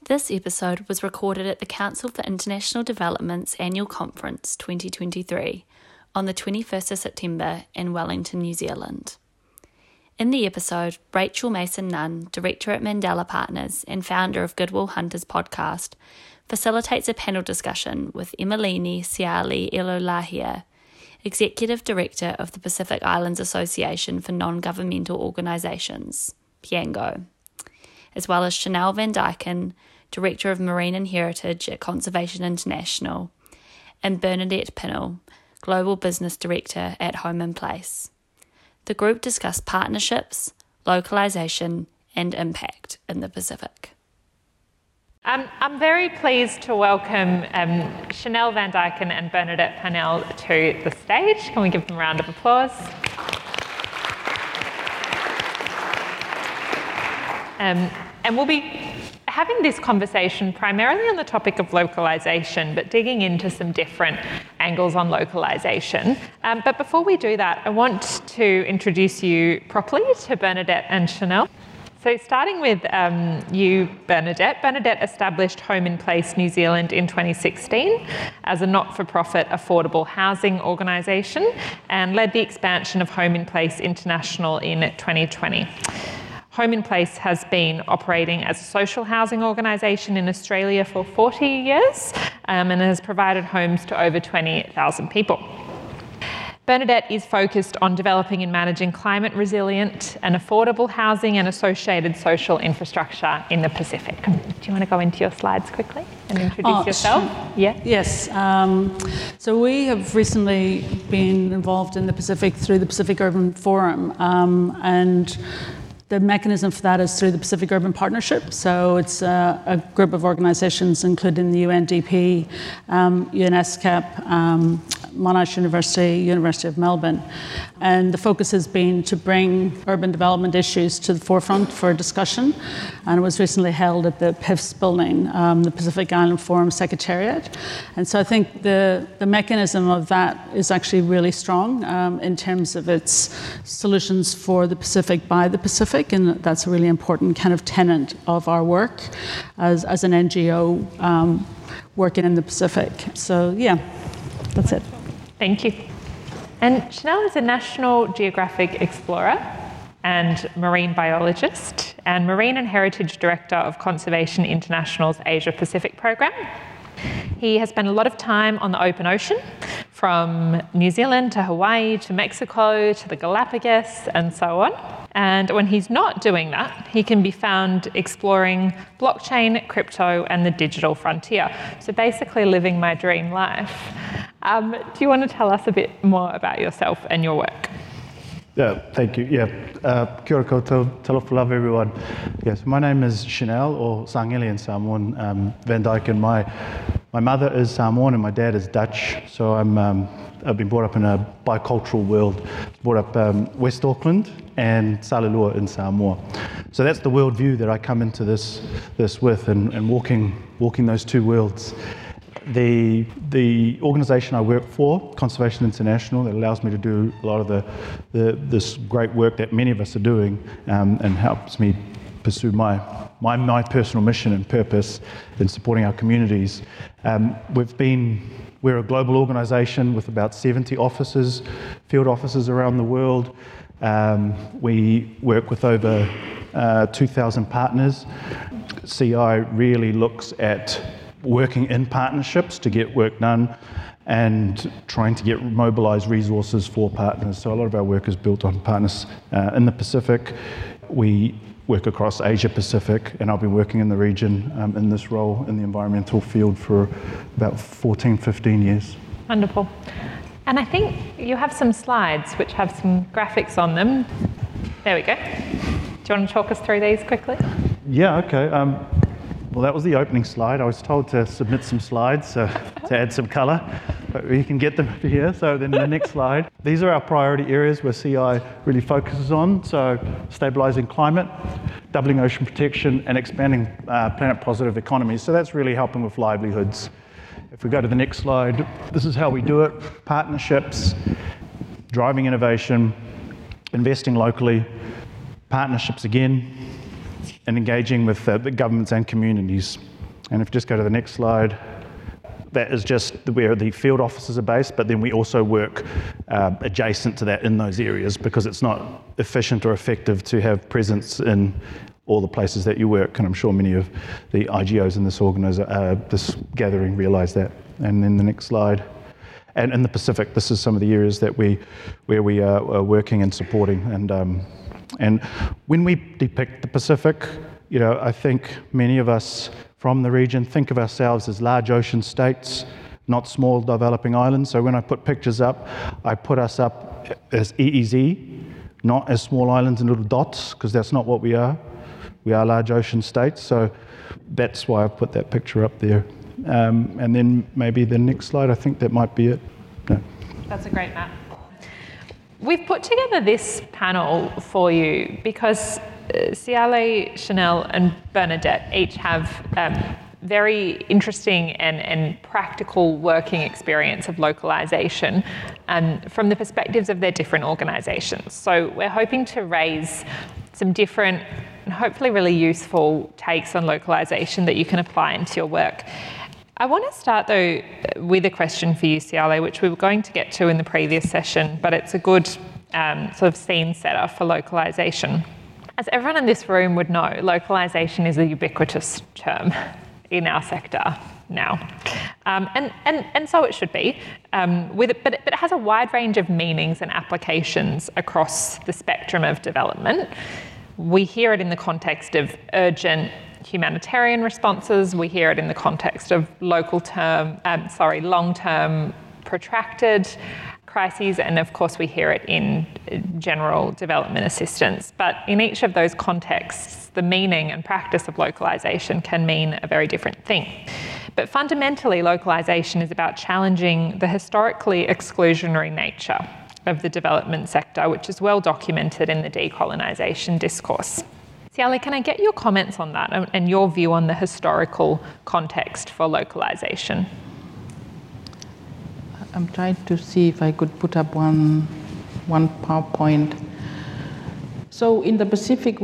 This episode was recorded at the Council for International Development's annual conference 2023 on the 21st of September in Wellington, New Zealand. In the episode, Rachel Mason-Nunn, Director at Mandela Partners and founder of Goodwill Hunters podcast, facilitates a panel discussion with Emalini Siali Elolahia, Executive Director of the Pacific Islands Association for Non-Governmental Organisations, PIANGO, as well as Chanel Van Dyken, Director of Marine and Heritage at Conservation International, and Bernadette Pinnell, Global Business Director at Home in Place. The group discussed partnerships, localisation, and impact in the Pacific. I'm very pleased to welcome Chanel Van Dyken and Bernadette Pinnell to the stage. Can we give them a round of applause? And we'll be having this conversation primarily on the topic of localisation, but digging into some different angles on localisation. But before we do that, I want to introduce you properly to Bernadette and Chanel. So starting with you, Bernadette. Bernadette established Home in Place New Zealand in 2016 as a not-for-profit affordable housing organisation and led the expansion of Home in Place International in 2020. Home in Place has been operating as a social housing organisation in Australia for 40 years and has provided homes to over 20,000 people. Bernadette is focused on developing and managing climate resilient and affordable housing and associated social infrastructure in the Pacific. Do you want to go into your slides quickly and introduce yourself? Yeah. Yes. So we have recently been involved in the Pacific through the Pacific Urban Forum, and the mechanism for that is through the Pacific Urban Partnership. So it's a group of organisations, including the UNDP, UNESCAP, Monash University, University of Melbourne. And the focus has been to bring urban development issues to the forefront for discussion. And it was recently held at the PIFS building, the Pacific Island Forum Secretariat. And so I think the mechanism of that is actually really strong in terms of its solutions for the Pacific by the Pacific. And that's a really important kind of tenet of our work as an NGO working in the Pacific. So yeah, that's it. Thank you. And Chanel is a National Geographic explorer and marine biologist and Marine and Heritage Director of Conservation International's Asia Pacific program. He has spent a lot of time on the open ocean, from New Zealand to Hawaii to Mexico to the Galapagos and so on. And when he's not doing that, he can be found exploring blockchain, crypto, and the digital frontier. So basically living my dream life. Do you want to tell us a bit more about yourself and your work? Yeah, thank you. Yeah, kia ora koutou, talofa love everyone. Yes, my name is Chanel, or Sangeli in Samoan, Van Dyken. My mother is Samoan and my dad is Dutch, so I've been brought up in a bicultural world. Brought up West Auckland and Salilua in Samoa. So that's the worldview that I come into this with, and walking those two worlds. The organisation I work for, Conservation International, that allows me to do a lot of this great work that many of us are doing, and helps me pursue my personal mission and purpose in supporting our communities. We're a global organisation with about 70 offices, field offices around the world. We work with over 2,000 partners. CI really looks at working in partnerships to get work done and trying to get mobilised resources for partners. So a lot of our work is built on partners in the Pacific. We work across Asia Pacific, and I've been working in the region in this role in the environmental field for about 14, 15 years. Wonderful. And I think you have some slides which have some graphics on them. There we go. Do you want to talk us through these quickly? Yeah, okay. Well, that was the opening slide. I was told to submit some slides to add some colour, but you can get them here. So then the next slide. These are our priority areas where CI really focuses on. So stabilising climate, doubling ocean protection, and expanding planet-positive economies. So that's really helping with livelihoods. If we go to the next slide, this is how we do it. Partnerships, driving innovation, investing locally, partnerships again, and engaging with the governments and communities. And if you just go to the next slide, that is just where the field offices are based, but then we also work adjacent to that in those areas because it's not efficient or effective to have presence in all the places that you work, and I'm sure many of the IGOs in this gathering realise that. And then the next slide. And in the Pacific, this is some of the areas where we are working and supporting. And when we depict the Pacific, I think many of us from the region think of ourselves as large ocean states, not small developing islands. So when I put pictures up, I put us up as EEZ, not as small islands and little dots, because that's not what we are. We are large ocean states, so that's why I put that picture up there. And then maybe the next slide, I think that might be it. No. That's a great map. We've put together this panel for you because Siale, Chanel and Bernadette each have very interesting and practical working experience of localisation from the perspectives of their different organisations. So we're hoping to raise some different and hopefully really useful takes on localisation that you can apply into your work. I want to start though with a question for you, Siale, which we were going to get to in the previous session, but it's a good sort of scene setter for localisation. As everyone in this room would know, localisation is a ubiquitous term in our sector now. And so it should be, but it has a wide range of meanings and applications across the spectrum of development. We hear it in the context of urgent humanitarian responses. We hear it in the context of long-term protracted crises, and of course we hear it in general development assistance. But in each of those contexts, the meaning and practice of localisation can mean a very different thing. But fundamentally, localisation is about challenging the historically exclusionary nature of the development sector, which is well documented in the decolonisation discourse. Siale, can I get your comments on that and your view on the historical context for localisation? I'm trying to see if I could put up one PowerPoint. So in the Pacific,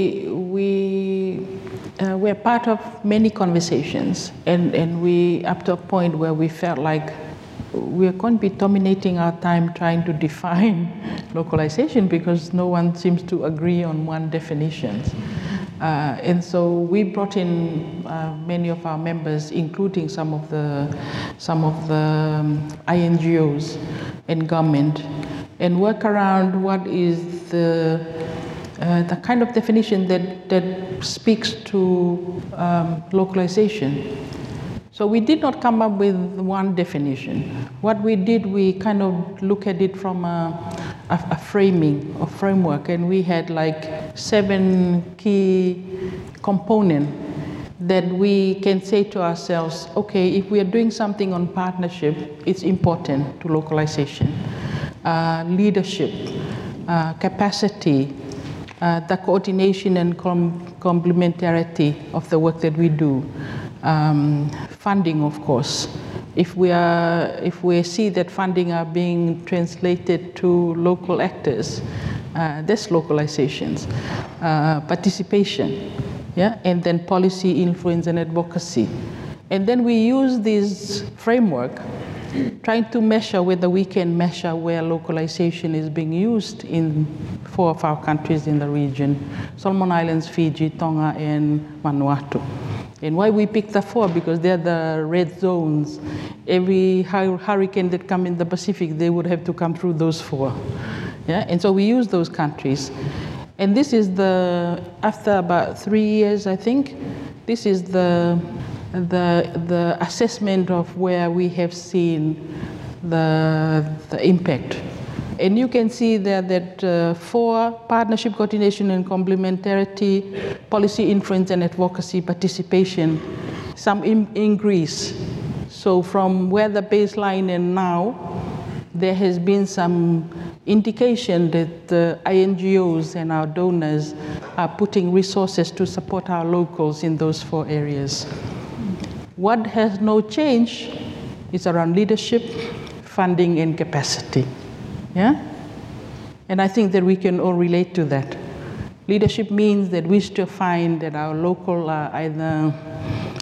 we're part of many conversations, and we up to a point where we felt like we're going to be dominating our time trying to define localization because no one seems to agree on one definition. And so we brought in many of our members, including some of the INGOs and government, and work around what is the kind of definition that speaks to localization. So we did not come up with one definition. What we did, we kind of look at it from a framework, and we had like 7 key components that we can say to ourselves, okay, if we are doing something on partnership, it's important to localization. Leadership, capacity, the coordination and complementarity of the work that we do. Funding, of course. If we see that funding are being translated to local actors, that's localizations. Participation, yeah, and then policy influence and advocacy. And then we use this framework trying to measure whether we can measure where localization is being used in 4 of our countries in the region: Solomon Islands, Fiji, Tonga, and Vanuatu. And why we picked the 4? Because they're the red zones. Every hurricane that comes in the Pacific, they would have to come through those 4. Yeah? And so we use those countries. And this is after about 3 years, I think, this is the assessment of where we have seen the impact. And you can see there that 4, partnership, coordination and complementarity, policy influence and advocacy, participation, some increase. So from where the baseline and now, there has been some indication that the INGOs and our donors are putting resources to support our locals in those 4 areas. What has no change is around leadership, funding, and capacity. Yeah? And I think that we can all relate to that. Leadership means that we still find that our local are either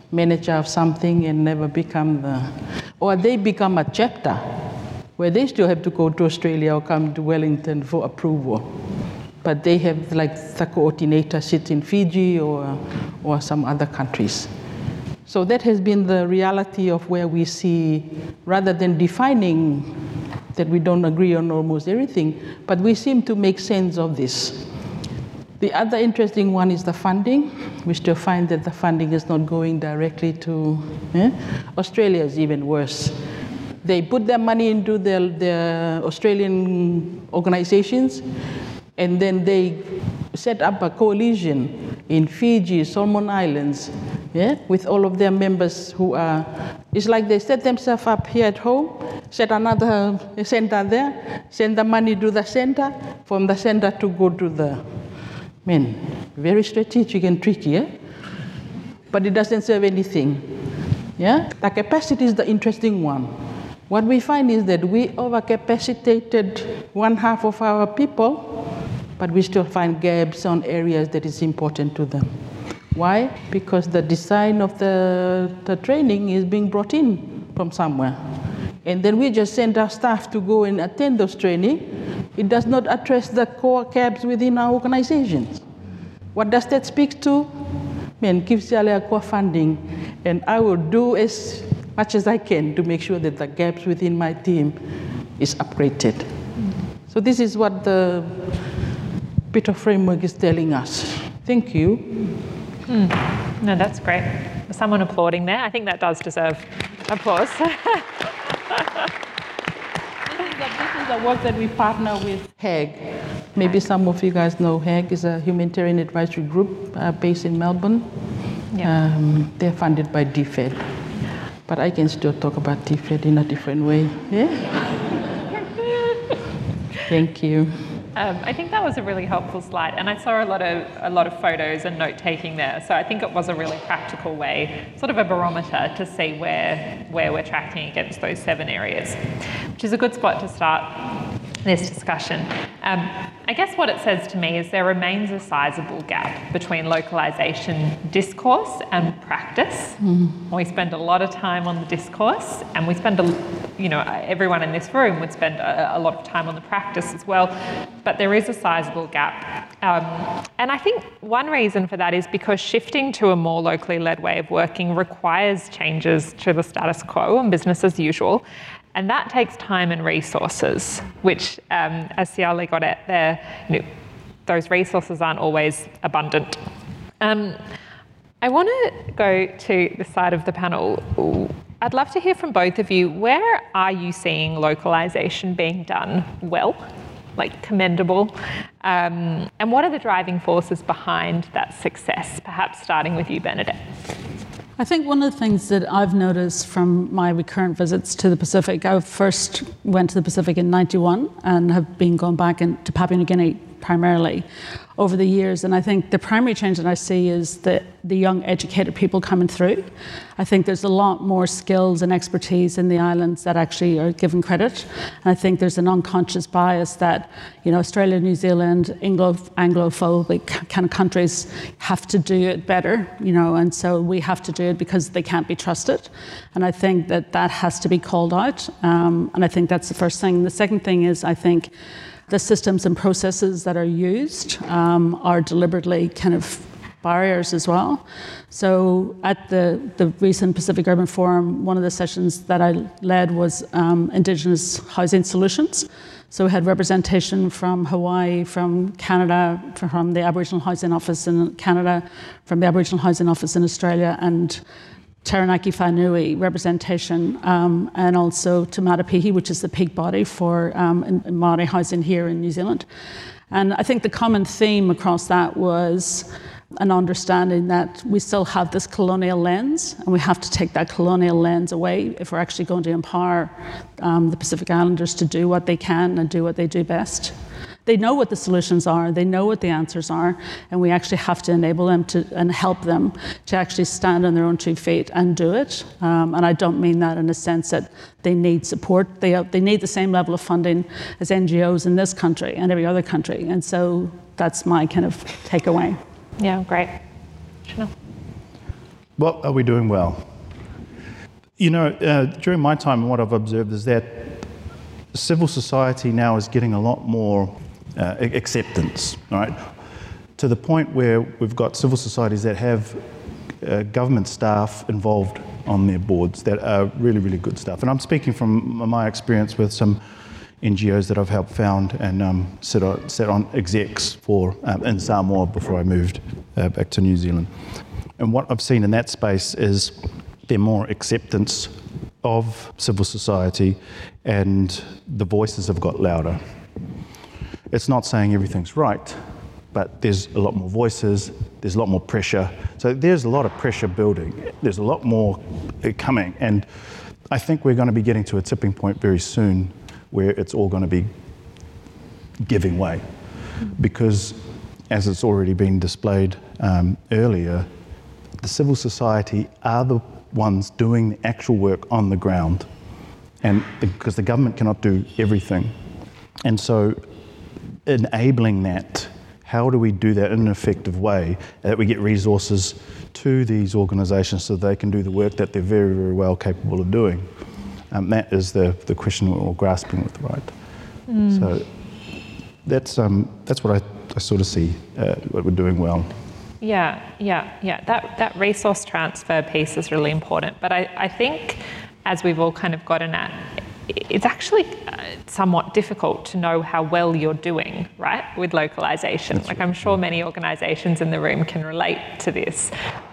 manager of something and never become or they become a chapter where they still have to go to Australia or come to Wellington for approval. But they have like the coordinator sit in Fiji or some other countries. So that has been the reality of where we see, rather than defining that we don't agree on almost everything, but we seem to make sense of this. The other interesting one is the funding. We still find that the funding is not going directly to, Australia is even worse. They put their money into their Australian organizations, and then they set up a coalition in Fiji, Solomon Islands, with all of their members who are, it's like they set themselves up here at home, set another center there, send the money to the center, from the center to go to the, very strategic and tricky, but it doesn't serve anything. The capacity is the interesting one. What we find is that we overcapacitated one half of our people, but we still find gaps on areas that is important to them. Why? Because the design of the training is being brought in from somewhere. And then we just send our staff to go and attend those training. It does not address the core gaps within our organizations. What does that speak to? Give Sialea core funding, and I will do as much as I can to make sure that the gaps within my team is upgraded. So this is what the bit of framework is telling us. Thank you. No, that's great. Someone applauding there. I think that does deserve applause. This is the work that we partner with HAG. Maybe some of you guys know HAG is a humanitarian advisory group based in Melbourne. They're funded by DFED. But I can still talk about DFED in a different way. Thank you. I think that was a really helpful slide, and I saw a lot of photos and note-taking there. So I think it was a really practical way, sort of a barometer to see where we're tracking against those 7 areas, which is a good spot to start this discussion. I guess what it says to me is there remains a sizable gap between localisation discourse and practice. We spend a lot of time on the discourse, and we spend, everyone in this room would spend a lot of time on the practice as well, but there is a sizable gap. And I think one reason for that is because shifting to a more locally led way of working requires changes to the status quo and business as usual. And that takes time and resources, which, as Siale got at there, those resources aren't always abundant. I want to go to the side of the panel. I'd love to hear from both of you. Where are you seeing localisation being done well, like commendable? And what are the driving forces behind that success? Perhaps starting with you, Bernadette. I think one of the things that I've noticed from my recurrent visits to the Pacific, I first went to the Pacific in '91 and have been going back to Papua New Guinea primarily over the years. And I think the primary change that I see is the young educated people coming through. I think there's a lot more skills and expertise in the islands that actually are given credit. And I think there's an unconscious bias that, Australia, New Zealand, Anglophobic kind of countries have to do it better, and so we have to do it because they can't be trusted. And I think that has to be called out. And I think that's the first thing. The second thing is, I think, the systems and processes that are used are deliberately kind of barriers as well. So at the recent Pacific Urban Forum, one of the sessions that I led was Indigenous housing solutions. So we had representation from Hawaii, from Canada, from the Aboriginal Housing Office in Canada, from the Aboriginal Housing Office in Australia, and Taranaki Whanui representation, and also Te Matapihi, which is the peak body for Māori housing here in New Zealand. And I think the common theme across that was an understanding that we still have this colonial lens, and we have to take that colonial lens away if we're actually going to empower the Pacific Islanders to do what they can and do what they do best. They know what the solutions are, they know what the answers are, and we actually have to enable them and help them to actually stand on their own 2 feet and do it. And I don't mean that in a sense that they need support. They need the same level of funding as NGOs in this country and every other country. And so that's my kind of takeaway. Yeah, great. Chanel. What are we doing well? You know, during my time, what I've observed is that civil society now is getting a lot more acceptance, right? To the point where we've got civil societies that have government staff involved on their boards that are really, really good stuff. And I'm speaking from my experience with some NGOs that I've helped found and sat on execs for in Samoa before I moved back to New Zealand. And what I've seen in that space is there more acceptance of civil society and the voices have got louder. It's not saying everything's right, but there's a lot more voices, there's a lot more pressure. So there's a lot of pressure building. There's a lot more coming. And I think we're going to be getting to a tipping point very soon where it's all going to be giving way. Because as it's already been displayed earlier, the civil society are the ones doing the actual work on the ground. And because the government cannot do everything. And so enabling that, how do we do that in an effective way, that we get resources to these organisations so they can do the work that they're very, very well capable of doing? That is the question we're all grasping with, right? So that's what I sort of see, what we're doing well. Yeah. That resource transfer piece is really important. But I think, as we've all kind of gotten at, it's actually somewhat difficult to know how well you're doing, right, with localisation. Like, I'm sure many organisations in the room can relate to this,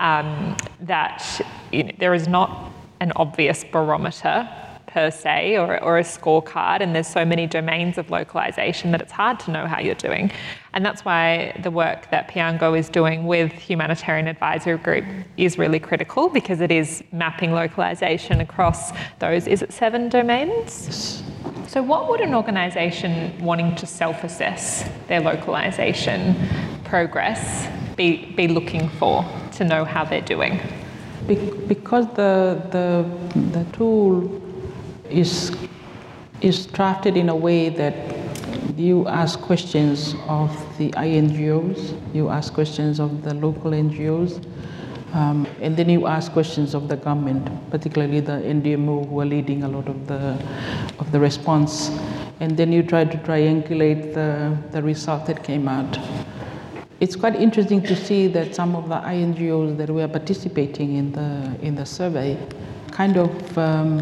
that there is not an obvious barometer per se or a scorecard, and there's so many domains of localisation that it's hard to know how you're doing. And that's why the work that Piango is doing with Humanitarian Advisory Group is really critical, because it is mapping localisation across those, is it 7 domains? So what would an organisation wanting to self-assess their localisation progress be looking for to know how they're doing? Because the tool is drafted in a way that you ask questions of the INGOs, you ask questions of the local NGOs, and then you ask questions of the government, particularly the NDMO, who are leading a lot of the response, and then you try to triangulate the result that came out. It's quite interesting to see that some of the INGOs that were participating in the survey kind of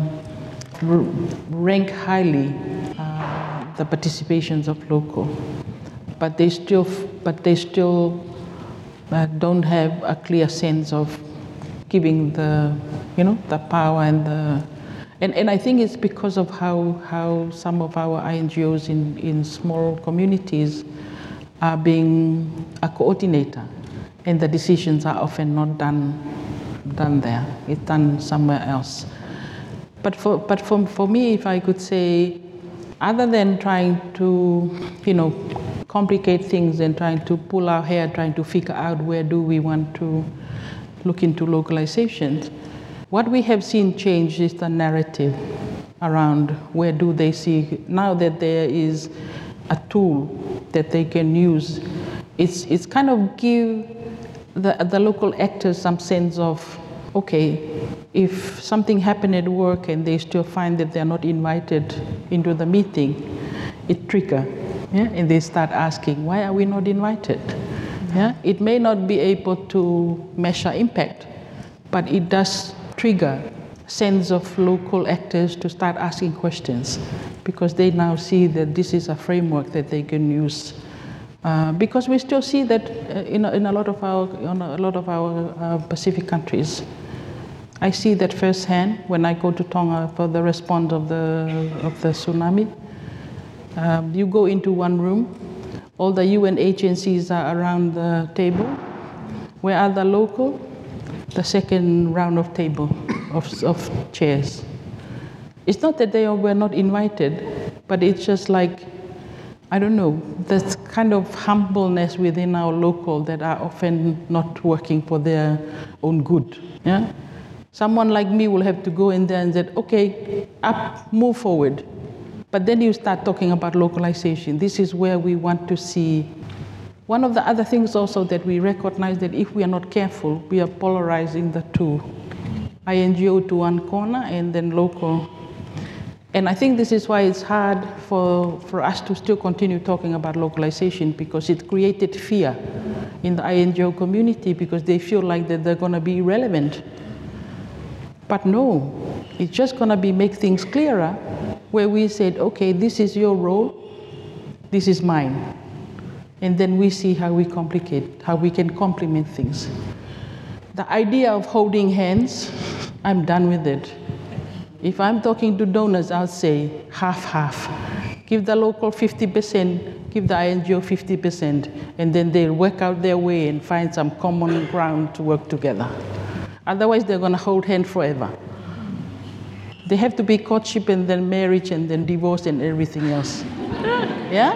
rank highly the participations of local, but they still don't have a clear sense of giving the power and I think it's because of how some of our INGOs in small communities are being a coordinator, and the decisions are often not done there. It's done somewhere else. But for me, if I could say, other than trying to, complicate things and trying to pull our hair, trying to figure out where do we want to look into localizations, what we have seen change is the narrative around where do they see, now that there is a tool that they can use, it's kind of give the local actors some sense of, okay, if something happened at work and they still find that they're not invited into the meeting, it triggers, and they start asking, why are we not invited? Yeah? It may not be able to measure impact, but it does trigger sense of local actors to start asking questions, because they now see that this is a framework that they can use. Because we still see that in a lot of our Pacific countries. I see that firsthand when I go to Tonga for the response of the tsunami. You go into one room, all the UN agencies are around the table. Where are the local? The second round of table of chairs. It's not that they were not invited, but it's just like, I don't know, there's kind of humbleness within our local that are often not working for their own good. Yeah? Someone like me will have to go in there and say, okay, up, move forward. But then you start talking about localization. This is where we want to see One of the other things also that we recognize that if we are not careful, we are polarizing the two. INGO to one corner and then local. And I think this is why it's hard for us to still continue talking about localization, because it created fear in the INGO community because they feel like that they're going to be irrelevant. But no, it's just going to be make things clearer where we said, okay, this is your role, this is mine. And then we see how we can complement things. The idea of holding hands, I'm done with it. If I'm talking to donors, I'll say half-half. Give the local 50%, give the INGO 50%, and then they'll work out their way and find some common ground to work together. Otherwise, they're going to hold hands forever. They have to be courtship and then marriage and then divorce and everything else. Yeah?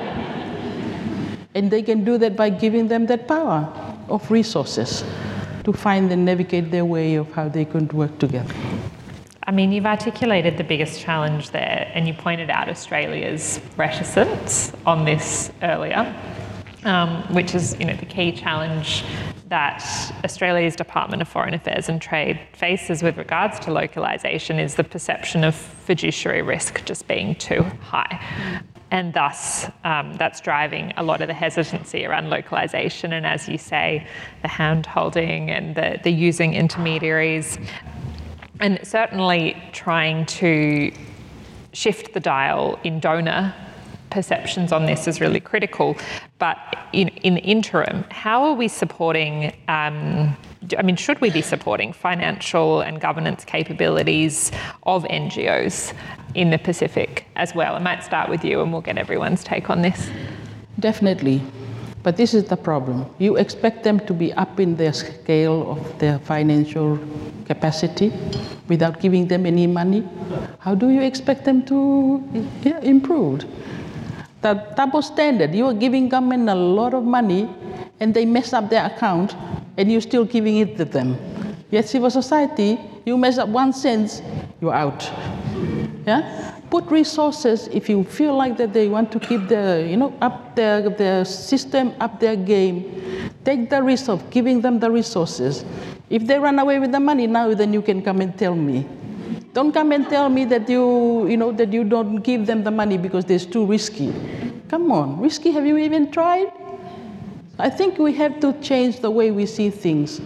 And they can do that by giving them that power of resources to find and navigate their way of how they can work together. I mean, you've articulated the biggest challenge there, and you pointed out Australia's reticence on this earlier, which is, the key challenge that Australia's Department of Foreign Affairs and Trade faces with regards to localisation is the perception of fiduciary risk just being too high. And thus, that's driving a lot of the hesitancy around localisation, and as you say, the hand-holding and the using intermediaries. And certainly trying to shift the dial in donor perceptions on this is really critical. But in the interim, how are we supporting, should we be supporting financial and governance capabilities of NGOs in the Pacific as well? I might start with you and we'll get everyone's take on this. Definitely. But this is the problem. You expect them to be up in their scale of their financial capacity without giving them any money. How do you expect them to improve? The double standard, you are giving government a lot of money and they mess up their account and you're still giving it to them. Yet civil society, you mess up 1 cent, you're out. Yeah? Put resources if you feel like that they want to keep up their system, up their game. Take the risk of giving them the resources. If they run away with the money now, then you can come and tell me. Don't come and tell me that that you don't give them the money because it's too risky. Come on, risky? Have you even tried? I think we have to change the way we see things.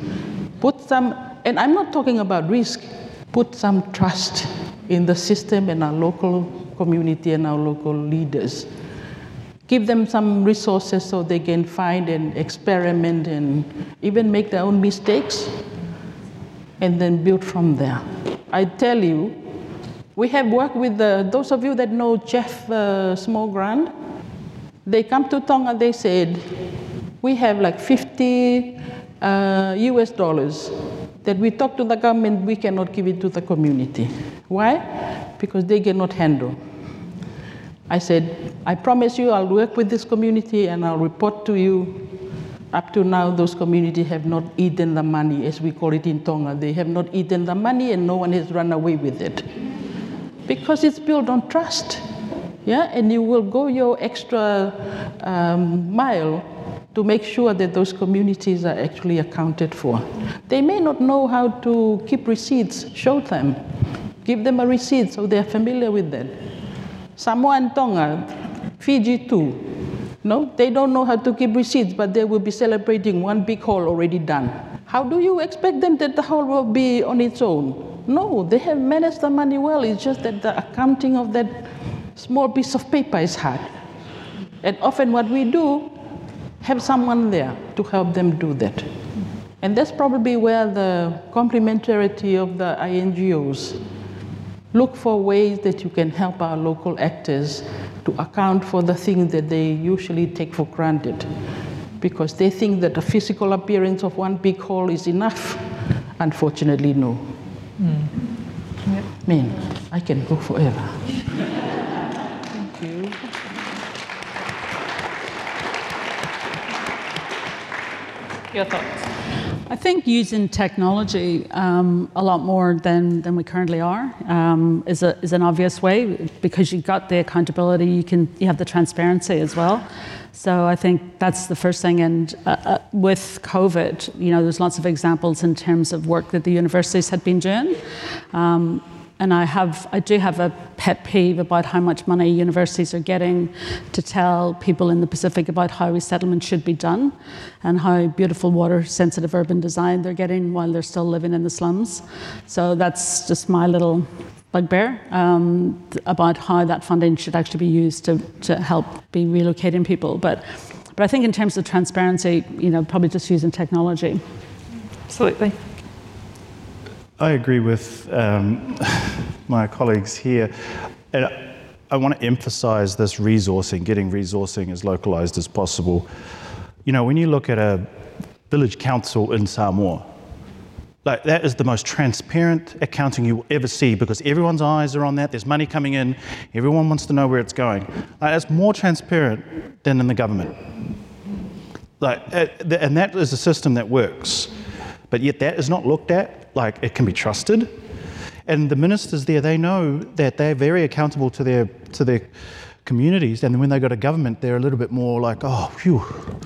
And I'm not talking about risk. Put some trust in the system and our local community and our local leaders. Give them some resources so they can find and experiment and even make their own mistakes and then build from there. I tell you, we have worked with those of you that know Jeff Smallgrand. They come to Tonga, they said, we have like 50 US dollars that we talk to the government, we cannot give it to the community. Why? Because they cannot handle. I said, I promise you I'll work with this community and I'll report to you. Up to now, those communities have not eaten the money, as we call it in Tonga. They have not eaten the money and no one has run away with it. Because it's built on trust. Yeah? And you will go your extra mile to make sure that those communities are actually accounted for. They may not know how to keep receipts. Show them. Give them a receipt so they're familiar with that. Samoa and Tonga, Fiji too. No, they don't know how to keep receipts, but they will be celebrating one big haul already done. How do you expect them that the haul will be on its own? No, they have managed the money well. It's just that the accounting of that small piece of paper is hard. And often what we do, have someone there to help them do that. And that's probably where the complementarity of the INGOs. Look for ways that you can help our local actors to account for the things that they usually take for granted, because they think that the physical appearance of one big hole is enough. Unfortunately, no. Yep. Man, I can go forever. Thank you. Your thoughts? I think using technology a lot more than we currently are is an obvious way, because you've got the accountability, you have the transparency as well. So I think that's the first thing. And with COVID, there's lots of examples in terms of work that the universities had been doing. And I do have a pet peeve about how much money universities are getting to tell people in the Pacific about how resettlement should be done, and how beautiful water-sensitive urban design they're getting while they're still living in the slums. So that's just my little bugbear about how that funding should actually be used to help be relocating people. But I think in terms of transparency, probably just using technology. Absolutely. I agree with my colleagues here. And I want to emphasize this resourcing, getting resourcing as localized as possible. When you look at a village council in Samoa, like, that is the most transparent accounting you will ever see, because everyone's eyes are on that. There's money coming in. Everyone wants to know where it's going. Like, it's more transparent than in the government. And that is a system that works. But yet that is not looked at like it can be trusted. And the ministers there, they know that they're very accountable to their communities. And when they go to government, they're a little bit more like, oh, phew.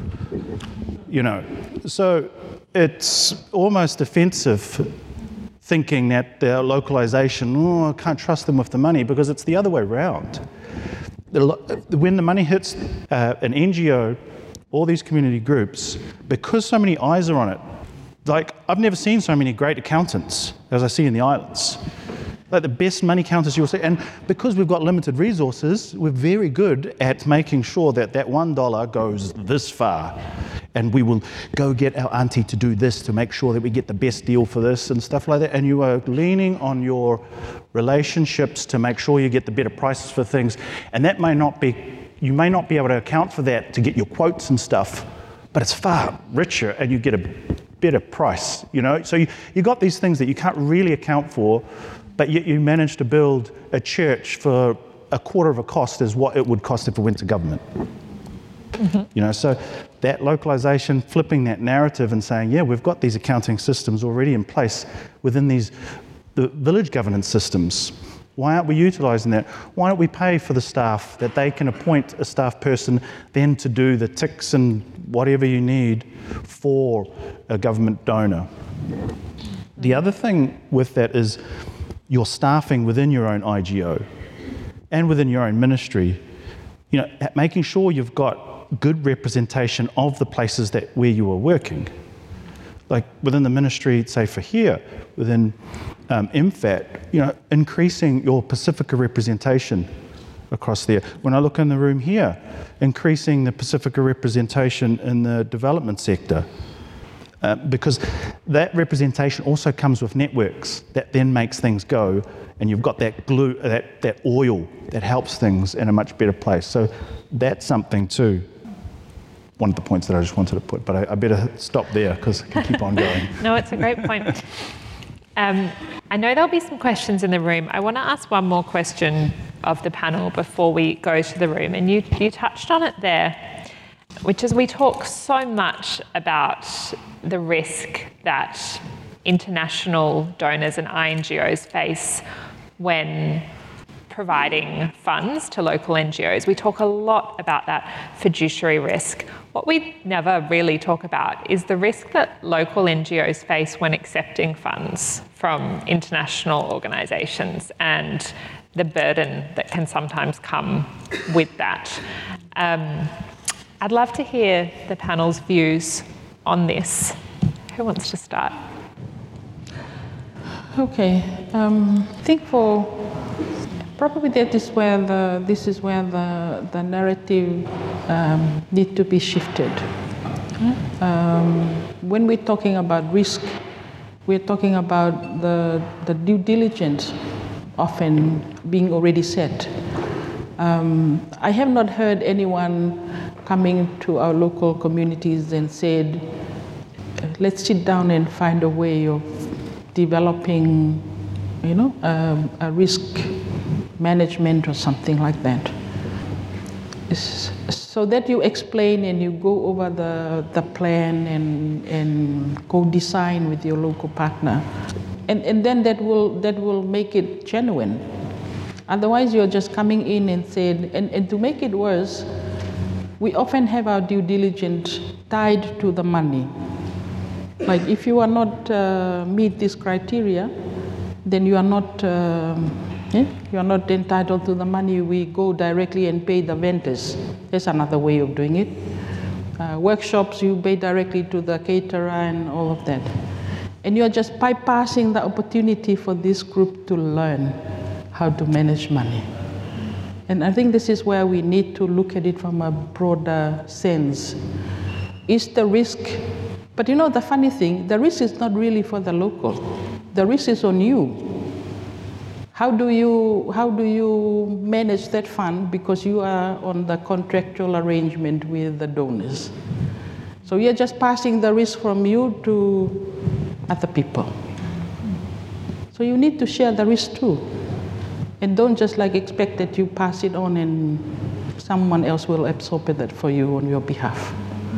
So it's almost offensive thinking that their localization, I can't trust them with the money, because it's the other way around. When the money hits an NGO, all these community groups, because so many eyes are on it, like, I've never seen so many great accountants as I see in the islands. Like, the best money counters you'll see. And because we've got limited resources, we're very good at making sure that $1 goes this far. And we will go get our auntie to do this to make sure that we get the best deal for this and stuff like that. And you are leaning on your relationships to make sure you get the better prices for things. And that you may not be able to account for that to get your quotes and stuff, but it's far richer and you get a better price, So you got these things that you can't really account for, but yet you manage to build a church for a quarter of a cost as what it would cost if it went to government. Mm-hmm. So that localization, flipping that narrative and saying, yeah, we've got these accounting systems already in place within the village governance systems. Why aren't we utilising that? Why don't we pay for the staff, that they can appoint a staff person then to do the ticks and whatever you need for a government donor? The other thing with that is your staffing within your own IGO and within your own ministry, making sure you've got good representation of the places where you are working. Like within the ministry, say for here, within MFAT, increasing your Pacifica representation across there. When I look in the room here, increasing the Pacifica representation in the development sector. Because that representation also comes with networks that then makes things go, and you've got that glue, that oil that helps things in a much better place. So that's something too. One of the points that I just wanted to put, but I better stop there because I can keep on going. No, it's a great point. I know there'll be some questions in the room. I want to ask one more question of the panel before we go to the room, and you touched on it there, which is we talk so much about the risk that international donors and INGOs face when providing funds to local NGOs. We talk a lot about that fiduciary risk. What we never really talk about is the risk that local NGOs face when accepting funds from international organisations and the burden that can sometimes come with that. I'd love to hear the panel's views on this. Who wants to start? Okay, I think probably this is where the narrative need to be shifted. When we're talking about risk, we're talking about the due diligence often being already set. I have not heard anyone coming to our local communities and said, let's sit down and find a way of developing, a risk management or something like that. so that you explain and you go over the plan and go design with your local partner. And then that will make it genuine. Otherwise, you're just coming in and saying, and to make it worse, we often have our due diligence tied to the money. Like if you are not meet this criteria, then you are not entitled to the money. We go directly and pay the vendors. That's another way of doing it. Workshops, you pay directly to the caterer and all of that. And you're just bypassing the opportunity for this group to learn how to manage money. And I think this is where we need to look at it from a broader sense. Is the risk, but you know the funny thing, the risk is not really for the local. The risk is on you. How do you manage that fund because you are on the contractual arrangement with the donors? So you're just passing the risk from you to other people. So you need to share the risk too. And don't just like expect that you pass it on and someone else will absorb it for you on your behalf.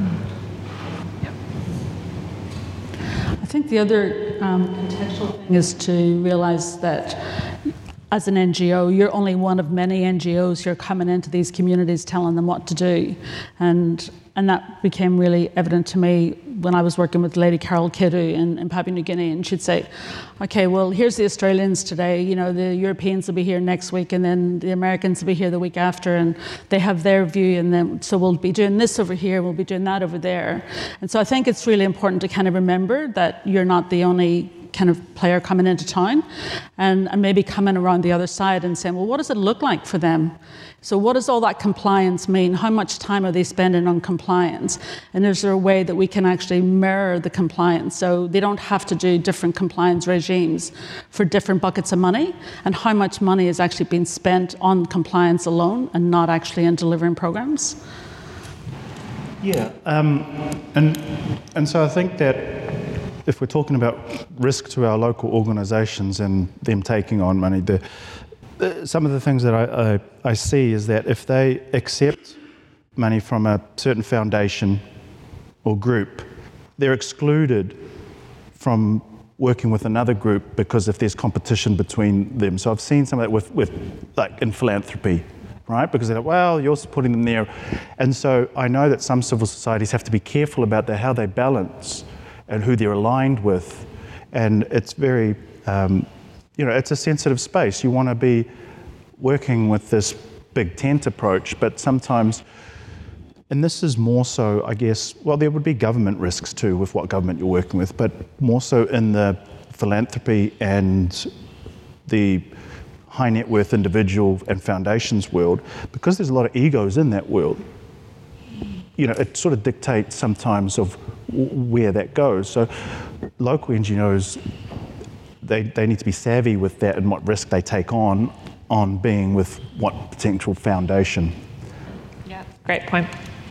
I think the other potential thing is to realize that as an NGO, you're only one of many NGOs who are coming into these communities telling them what to do. And that became really evident to me when I was working with Lady Carol Kidu in Papua New Guinea, and she'd say, okay, well, here's the Australians today, you know, the Europeans will be here next week, and then the Americans will be here the week after, and they have their view, and then so we'll be doing this over here, we'll be doing that over there. And so I think it's really important to kind of remember that you're not the only kind of player coming into town, and maybe coming around the other side and saying, well, what does it look like for them? So what does all that compliance mean? How much time are they spending on compliance? And is there a way that we can actually mirror the compliance so they don't have to do different compliance regimes for different buckets of money? And how much money is actually being spent on compliance alone and not actually in delivering programs? Yeah, and so I think that if we're talking about risk to our local organisations and them taking on money, some of the things that I see is that if they accept money from a certain foundation or group, they're excluded from working with another group because if there's competition between them. So I've seen some of that with like in philanthropy, right? Because they're like, well, you're supporting them there. And so I know that some civil societies have to be careful about how they balance and who they're aligned with. And it's very, it's a sensitive space. You want to be working with this big tent approach, but sometimes, and this is more so, I guess, well, there would be government risks too with what government you're working with, but more so in the philanthropy and the high net worth individual and foundations world, because there's a lot of egos in that world. You know, it sort of dictates sometimes of where that goes. So local NGOs, they need to be savvy with that and what risk they take on being with what potential foundation. Yeah, great point.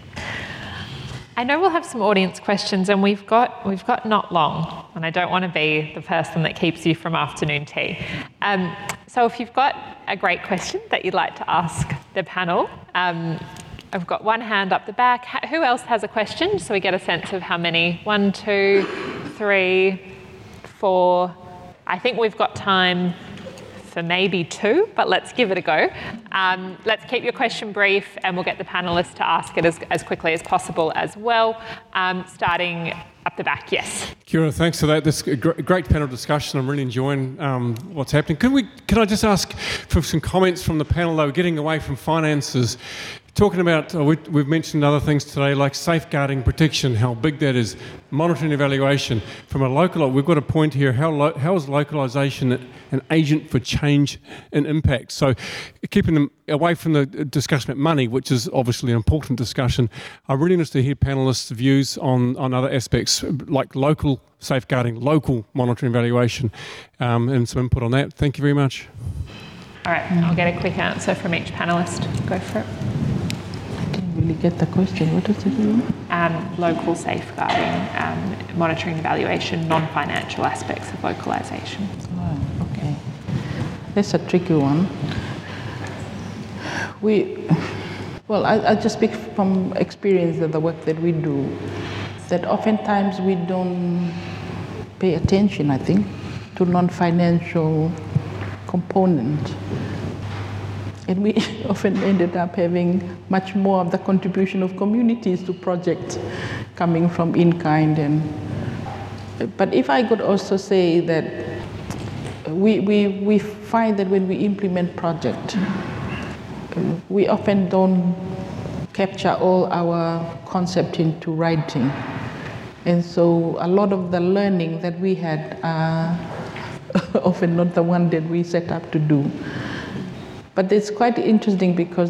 I know we'll have some audience questions, and we've got not long, and I don't want to be the person that keeps you from afternoon tea. So if you've got a great question that you'd like to ask the panel, I've got one hand up the back. Who else has a question? So we get a sense of how many. 1, 2, 3, 4. I think we've got time for maybe 2, but let's give it a go. Let's keep your question brief, and we'll get the panellists to ask it as quickly as possible as well. Starting up the back, yes. Kia ora, thanks for that. This is a great panel discussion. I'm really enjoying what's happening. Can I just ask for some comments from the panel, though, getting away from finances? Talking about, we've mentioned other things today, like safeguarding protection, how big that is, monitoring evaluation. From a local, we've got a point here, how is localisation an agent for change and impact? So keeping them away from the discussion about money, which is obviously an important discussion, I'm really interested to hear panellists' views on other aspects, like local safeguarding, local monitoring evaluation, and some input on that. Thank you very much. All right, I'll get a quick answer from each panellist. Go for it. Really get the question. What does it mean? Local safeguarding, monitoring, evaluation, non-financial aspects of localisation. Oh, okay. That's a tricky one. Well, I just speak from experience of the work that we do, that oftentimes we don't pay attention, I think, to non-financial component. And we often ended up having much more of the contribution of communities to projects coming from in-kind. But if I could also say that we find that when we implement projects, we often don't capture all our concept into writing. And so a lot of the learning that we had are often not the one that we set up to do. But it's quite interesting because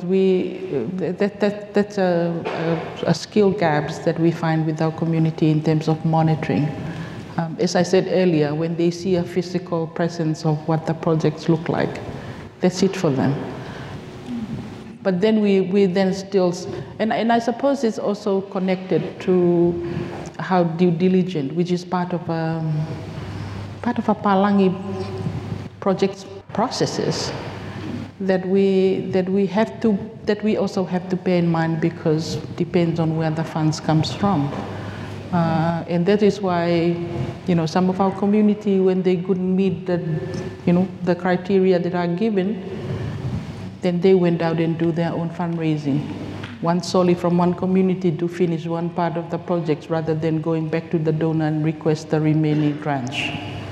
that's a skill gaps that we find with our community in terms of monitoring. As I said earlier, when they see a physical presence of what the projects look like, that's it for them. But then we then still, and I suppose it's also connected to how due diligent, which is part of a Palangi project processes that we also have to bear in mind, because it depends on where the funds comes from. And that is why, some of our community, when they couldn't meet the criteria that are given, then they went out and do their own fundraising. One solely from one community to finish one part of the project, rather than going back to the donor and request the remaining tranche.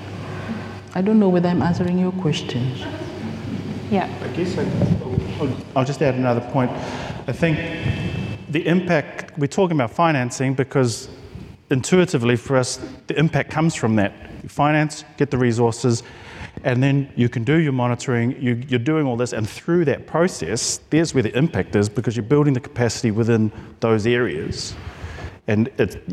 I don't know whether I'm answering your questions. Yeah. I guess I'll just add another point. I think the impact, we're talking about financing because intuitively for us, the impact comes from that. You finance, get the resources, and then you can do your monitoring, you're doing all this, and through that process, there's where the impact is, because you're building the capacity within those areas. And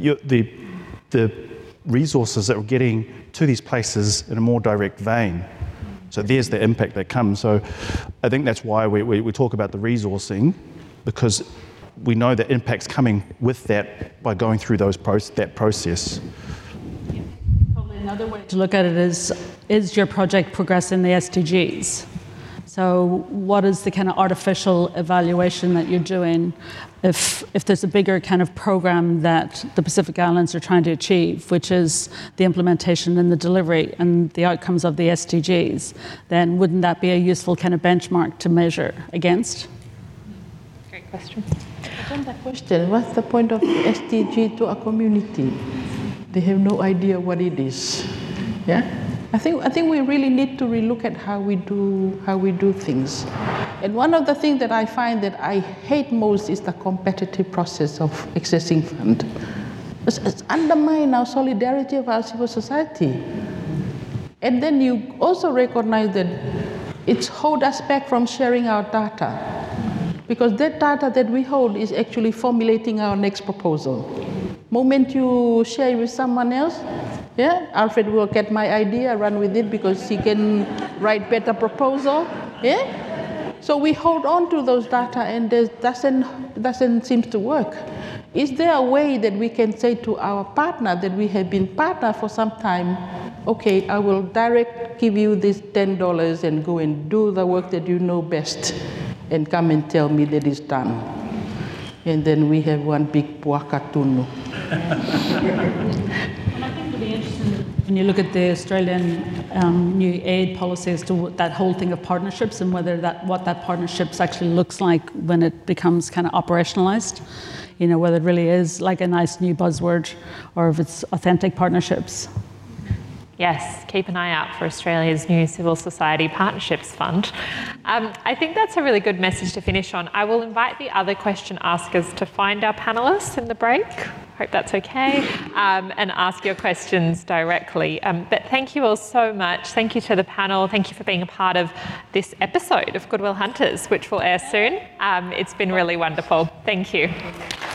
the resources that we're getting to these places in a more direct vein. So there's the impact that comes. So I think that's why we talk about the resourcing, because we know that impact's coming with that by going through that process. Probably another way to look at it is your project progressing the SDGs? So what is the kind of artificial evaluation that you're doing if there's a bigger kind of program that the Pacific Islands are trying to achieve, which is the implementation and the delivery and the outcomes of the SDGs, then wouldn't that be a useful kind of benchmark to measure against? Great question. On that question, what's the point of SDG to a community? They have no idea what it is. Yeah? I think we really need to relook at how we do things. And one of the things that I find that I hate most is the competitive process of accessing fund. It's undermine our solidarity of our civil society. And then you also recognize that it's hold us back from sharing our data, because that data that we hold is actually formulating our next proposal. Moment you share with someone else, yeah, Alfred will get my idea, run with it, because he can write better proposal. Yeah, so we hold on to those data, and it doesn't seem to work. Is there a way that we can say to our partner that we have been partner for some time, okay, I will give you this $10 and go and do the work that you know best, and come and tell me that it's done. And then we have one big puakatunu. When you look at the Australian new aid policy as to that whole thing of partnerships and what that partnerships actually looks like when it becomes kind of operationalized, whether it really is like a nice new buzzword or if it's authentic partnerships. Yes, keep an eye out for Australia's new Civil Society Partnerships Fund. I think that's a really good message to finish on. I will invite the other question askers to find our panellists in the break. Hope that's okay, and ask your questions directly. But thank you all so much. Thank you to the panel. Thank you for being a part of this episode of Goodwill Hunters, which will air soon. It's been really wonderful. Thank you.